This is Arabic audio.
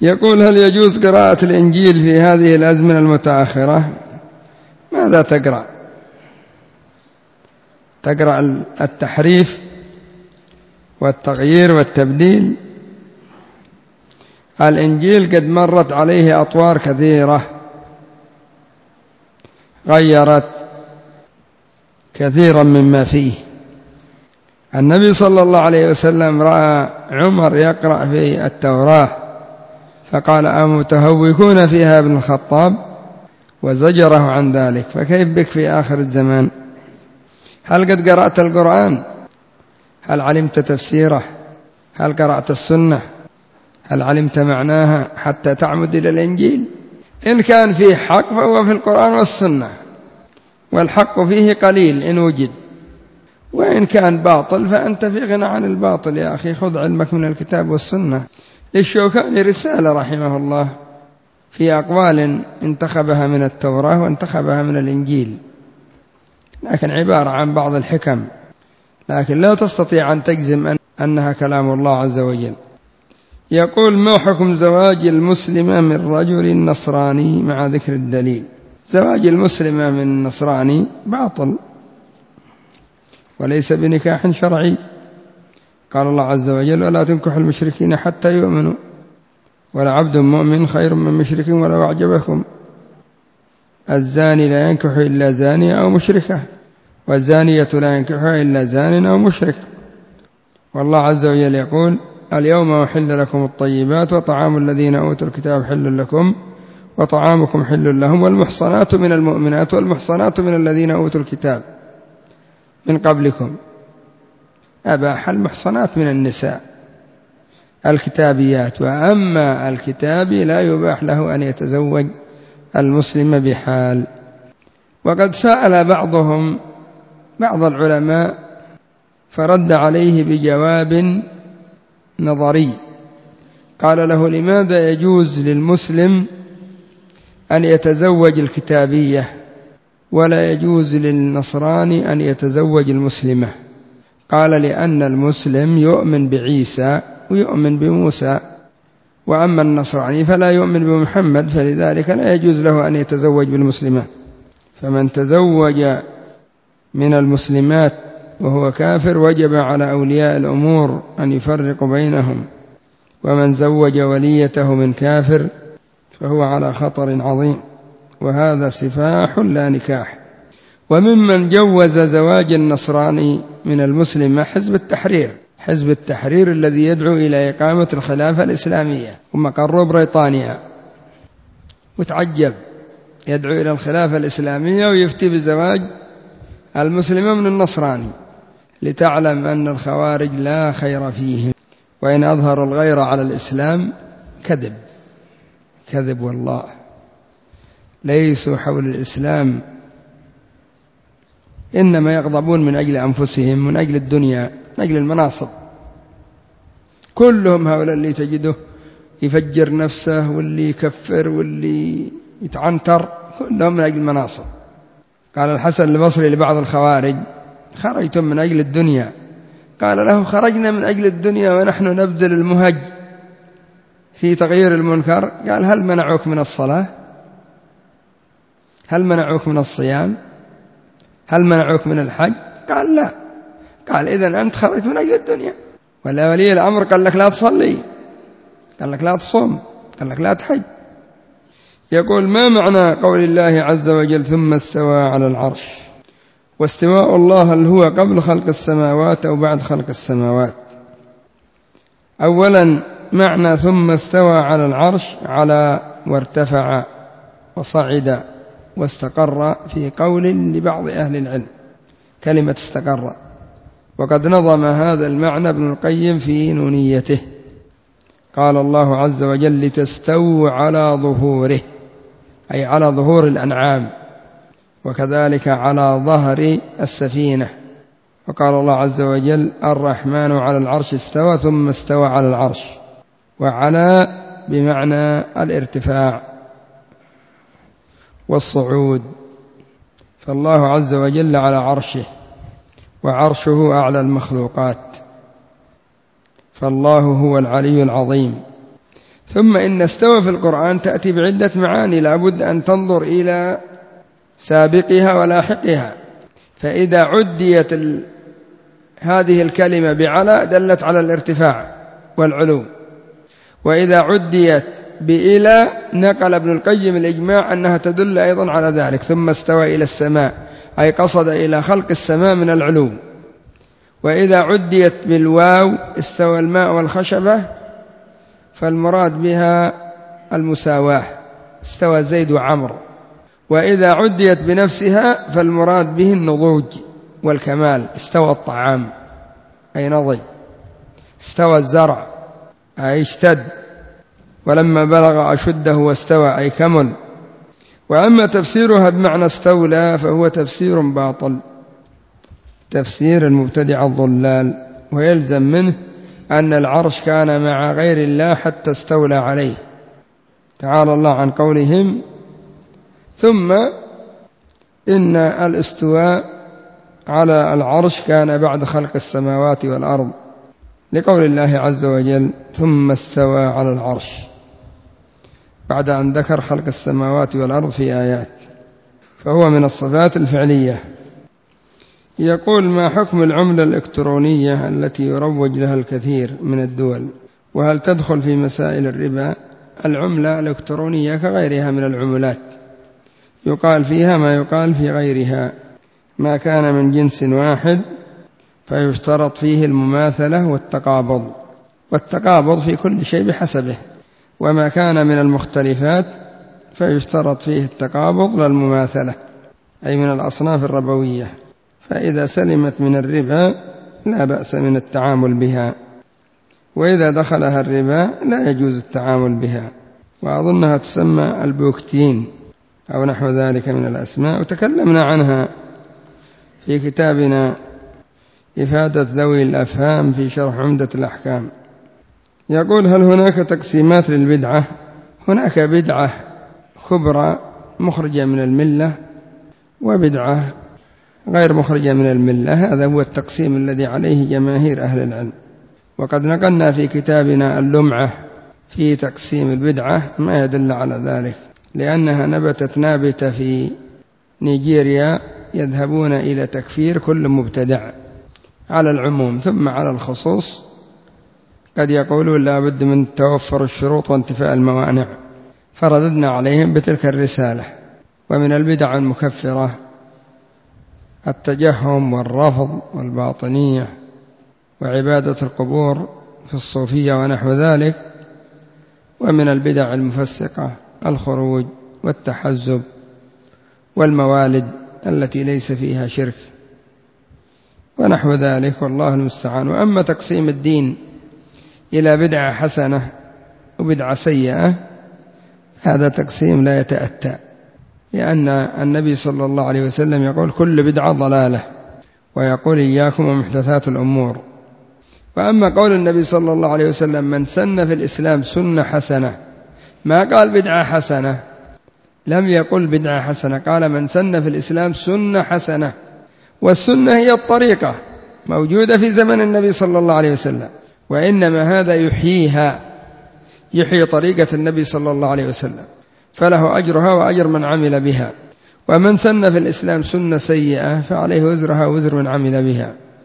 يقول: هل يجوز قراءة الإنجيل في هذه الأزمنة المتأخرة؟ ماذا تقرأ؟ تقرأ التحريف والتغيير والتبديل؟ الإنجيل قد مرت عليه أطوار كثيرة غيرت كثيرا مما فيه. النبي صلى الله عليه وسلم رأى عمر يقرأ في التوراة فقال: أمتهوكون فيها ابن الخطاب؟ وزجره عن ذلك. فكيف بك في آخر الزمان؟ هل قد قرأت القرآن؟ هل علمت تفسيره؟ هل قرأت السنة؟ هل علمت معناها حتى تعمد إلى الإنجيل؟ إن كان فيه حق فهو في القرآن والسنة، والحق فيه قليل إن وجد، وإن كان باطل فأنت في غنى عن الباطل يا أخي. خذ علمك من الكتاب والسنة. للشوكاني رسالة رحمه الله في أقوال انتخبها من التوراة وانتخبها من الإنجيل، لكن عبارة عن بعض الحكم، لكن لا تستطيع أن تجزم أنها كلام الله عز وجل. يقول: ما حكم زواج المسلمة من رجل نصراني مع ذكر الدليل؟ زواج المسلمة من نصراني باطل وليس بنكاح شرعي. قال الله عز وجل: ولا تنكحوا المشركين حتى يؤمنوا ولعبد مؤمن خير من مشرك ولو أعجبكم. الزاني لا ينكح إلا زانية أو مشركة، والزانية لا ينكحها إلا زان أو مشرك. والله عز وجل يقول: اليوم أحل لكم الطيبات وطعام الذين أوتوا الكتاب حل لكم وطعامكم حل لهم والمحصنات من المؤمنات والمحصنات من الذين أوتوا الكتاب من قبلكم. أباح المحصنات من النساء الكتابيات، وأما الكتابي لا يباح له أن يتزوج المسلم بحال. وقد سأل بعض العلماء فرد عليه بجواب نظري، قال له: لماذا يجوز للمسلم أن يتزوج الكتابية ولا يجوز للنصراني أن يتزوج المسلمة؟ قال: لأن المسلم يؤمن بعيسى ويؤمن بموسى، وأما النصراني فلا يؤمن بمحمد، فلذلك لا يجوز له أن يتزوج بالمسلمة. فمن تزوج من المسلمات وهو كافر وجب على أولياء الأمور أن يفرقوا بينهم، ومن زوج وليته من كافر فهو على خطر عظيم، وهذا سفاح لا نكاح. وممن جوز زواج النصراني من المسلمة حزب التحرير الذي يدعو إلى إقامة الخلافة الإسلامية ومقر بريطانيا. وتعجب، يدعو إلى الخلافة الإسلامية ويفتي بزواج المسلمة من النصراني، لتعلم أن الخوارج لا خير فيهم، وإن أظهروا الغير على الإسلام كذب والله. ليسوا حول الإسلام، إنما يغضبون من أجل أنفسهم، من أجل الدنيا، من أجل المناصب. كلهم هؤلاء اللي تجده يفجر نفسه واللي يكفر واللي يتعنتر، كلهم من أجل المناصب. قال الحسن البصري لبعض الخوارج: خرجتم من أجل الدنيا؟ قال له: خرجنا من أجل الدنيا ونحن نبذل المهج في تغيير المنكر. قال: هل منعوك من الصلاة؟ هل منعوك من الصيام؟ هل منعوك من الحج؟ قال: لا. قال: إذن أنت خرجت من أجل الدنيا. ولا ولي الأمر قال لك لا تصلي، قال لك لا تصوم، قال لك لا تحج. يقول: ما معنى قول الله عز وجل ثم استوى على العرش؟ واستواء الله هل هو قبل خلق السماوات أو بعد خلق السماوات؟ أولا، معنى ثم استوى على العرش على وارتفع وصعد واستقر، في قول لبعض أهل العلم كلمة استقر، وقد نظم هذا المعنى ابن القيم في نونيته. قال الله عز وجل: لتستووا على ظهوره، أي على ظهور الأنعام، وكذلك على ظهر السفينة. وقال الله عز وجل: الرحمن على العرش استوى ثم استوى على العرش. وعلى بمعنى الارتفاع والصعود، فالله عز وجل على عرشه، وعرشه أعلى المخلوقات، فالله هو العلي العظيم. ثم إن استوى في القرآن تأتي بعدة معاني لا بد أن تنظر إلى سابقها ولاحقها. فإذا عديت هذه الكلمة بعلى دلت على الارتفاع والعلو، وإذا عديت بإلى نقل ابن القيم الإجماع أنها تدل أيضا على ذلك. ثم استوى إلى السماء أي قصد إلى خلق السماء من العلو. وإذا عديت بالواو استوى الماء والخشبة فالمراد بها المساواة، استوى زيد وعمر. وإذا عديت بنفسها فالمراد به النضوج والكمال، استوى الطعام أي نضج، استوى الزرع أي اشتد، ولما بلغ أشده واستوى أي كمل. وأما تفسيرها بمعنى استولى فهو تفسير باطل، تفسير المبتدع الضلال، ويلزم منه أن العرش كان مع غير الله حتى استولى عليه. تعالى الله عن قولهم ثم إن الاستواء على العرش كان بعد خلق السماوات والأرض، لقول الله عز وجل ثم استوى على العرش، بعد أن ذكر خلق السماوات والأرض في آيات، فهو من الصفات الفعلية. يقول ما حكم العملة الإلكترونية التي يروج لها الكثير من الدول، وهل تدخل في مسائل الربا؟ العملة الإلكترونية كغيرها من العملات، يقال فيها ما يقال في غيرها، ما كان من جنس واحد فيشترط فيه المماثلة والتقابض، والتقابض في كل شيء بحسبه، وما كان من المختلفات فيشترط فيه التقابض للمماثلة، أي من الأصناف الربوية. فإذا سلمت من الربا لا بأس من التعامل بها، وإذا دخلها الربا لا يجوز التعامل بها، وأظنها تسمى البوكتين أو نحو ذلك من الأسماء، وتكلمنا عنها في كتابنا إفادة ذوي الأفهام في شرح عمدة الأحكام. يقول هل هناك تقسيمات للبدعة؟ هناك بدعة كبرى مخرجة من الملة، وبدعة غير مخرجة من الملة، هذا هو التقسيم الذي عليه جماهير أهل العلم. وقد نقلنا في كتابنا اللمعة في تقسيم البدعة ما يدل على ذلك، لأنها نبتت نابتة في نيجيريا يذهبون إلى تكفير كل مبتدع على العموم ثم على الخصوص، قد يقولون لا بد من توفر الشروط وانتفاء الموانع، فرددنا عليهم بتلك الرسالة. ومن البدع المكفرة التجهم والرفض والباطنية وعبادة القبور في الصوفية ونحو ذلك. ومن البدع المفسقة الخروج والتحزب والموالد التي ليس فيها شرك ونحو ذلك، والله المستعان. وأما تقسيم الدين إلى بدعة حسنة وبدعة سيئة هذا تقسيم لا يتأتى، لأن النبي صلى الله عليه وسلم يقول كل بدعة ضلالة، ويقول إياكم ومحدثات الأمور. وأما قول النبي صلى الله عليه وسلم من سن في الإسلام سنة حسنة، ما قال بدعة حسنة، لم يقل بدعة حسنة، قال من سن في الإسلام سنة حسنة، والسنة هي الطريقة موجودة في زمن النبي صلى الله عليه وسلم، وإنما هذا يحييها، يحيي طريقة النبي صلى الله عليه وسلم، فله أجرها وأجر من عمل بها. ومن سن في الإسلام سنة سيئة فعليه وزرها وزر من عمل بها.